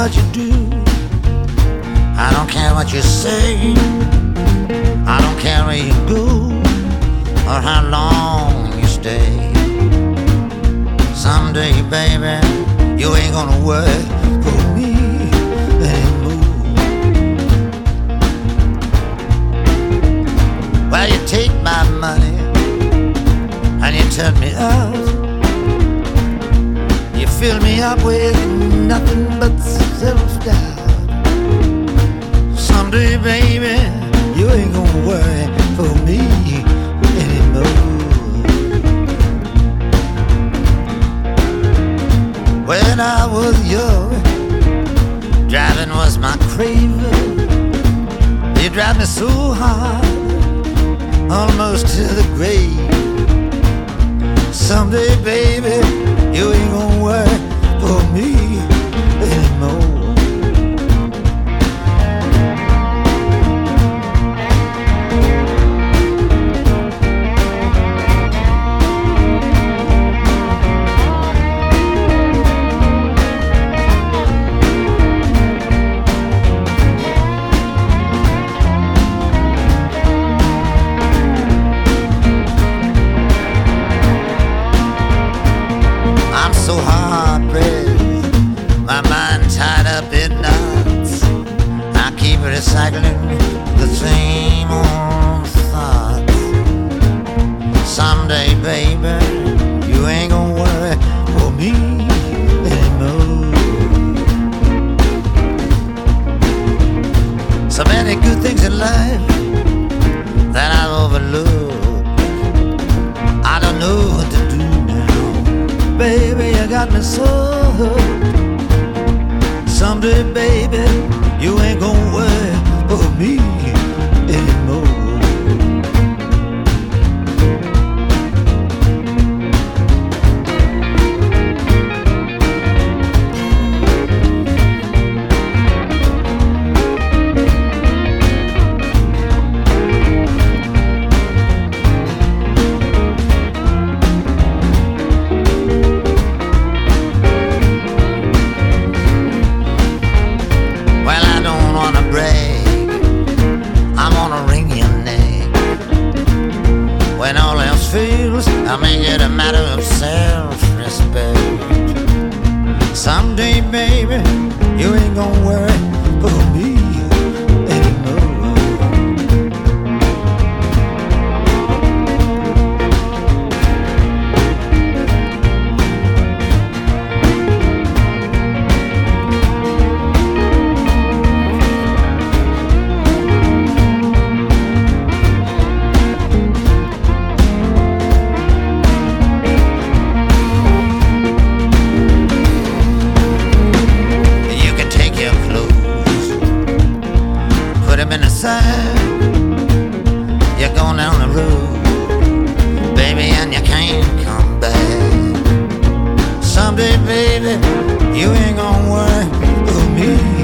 what you do, I don't care what you say, I don't care where you go or how long you stay. Someday, baby, you ain't gonna work for me anymore. Well, you take my money and you turn me out. You fill me up with nothing but self-doubt. Someday, baby, you ain't gonna worry for me anymore. When I was young, driving was my craving. You drive me so hard, almost to the grave. Someday, baby, you ain't gonna work for me anymore. So hard-pressed, my mind tied up in knots. I keep recycling the same old thoughts. Someday, baby, you ain't gonna worry for me anymore. So many good things in life that I've overlooked. I don't know what to do now. Baby, you got me so hooked. Someday, baby, you ain't gonna worry for me anymore. When all else fails, I make it a matter of self-respect. Someday, baby, you ain't gonna worry for me anymore. In the sand, you're going down the road, baby, and you can't come back. Someday, baby, you ain't gonna worry for me